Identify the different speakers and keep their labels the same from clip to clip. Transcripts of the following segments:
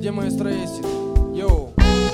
Speaker 1: где маэстро есть? Йоу.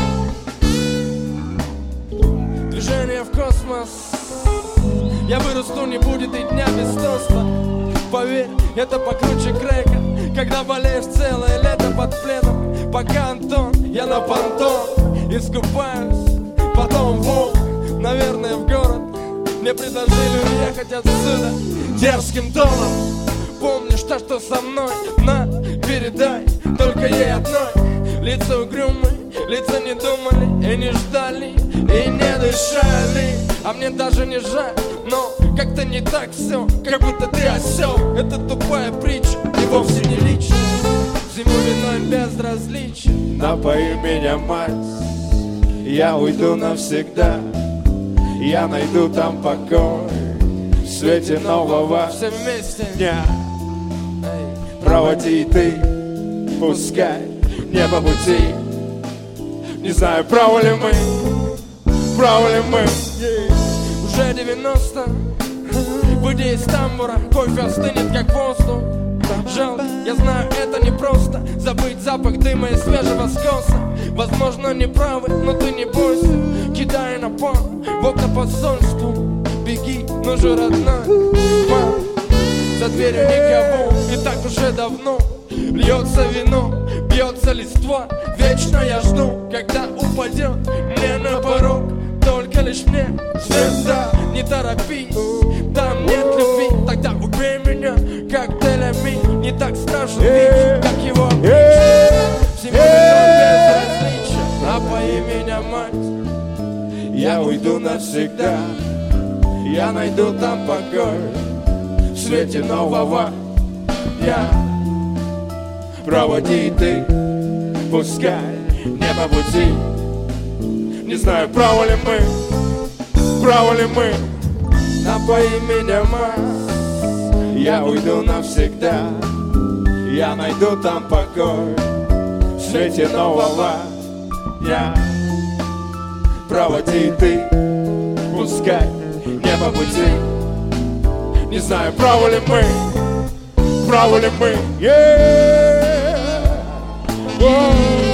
Speaker 1: Движение в космос. Я вырасту, не будет и дня без тоста. Поверь, это покруче крека, когда болеешь целое лето под пледом. Пока, Антон, я на понтон искупаюсь, потом в наверное, в город. Мне предложили уехать отсюда дерзким тоном. Помнишь то, что со мной? На, передай только ей одной. Лица угрюмые, лица не думали и не ждали, и не дышали. А мне даже не жаль, но как-то не так все, как будто ты осел. Это тупая притча и вовсе не лично. Зиму виной безразличие.
Speaker 2: Напои меня, мать, я уйду навсегда. Я найду там покой в свете нового
Speaker 1: все вместе
Speaker 2: дня. Проводи ты, пускай не по пути. Не знаю, правы ли мы,
Speaker 1: Уже 90, выйди из тамбура, кофе остынет как воздух. Жалко, я знаю, это непросто забыть запах дыма и свежего скоса. Возможно, не правы, но ты не бойся. Кидай на пол, в окна посольству. Беги, ну же, родной. Мам, за дверью никого, и так уже давно. Льется вино, бьется листва. Вечно я жду, когда упадет мне на порог. Только лишь мне звезда, не торопись. Там нет любви, тогда убей меня коктейлями. Не так страшно видеть, как его всему безразличие. Напои меня, мать,
Speaker 2: я уйду навсегда. Я найду там покой в свете нового дня. Проводи ты, пускай не по пути. Не знаю, правы ли мы.
Speaker 1: Напои меня, мать,
Speaker 2: я уйду навсегда. Я найду там покой в свете нового дня. Проводи ты, пускай не по пути. Не знаю, правы ли мы. Yeah.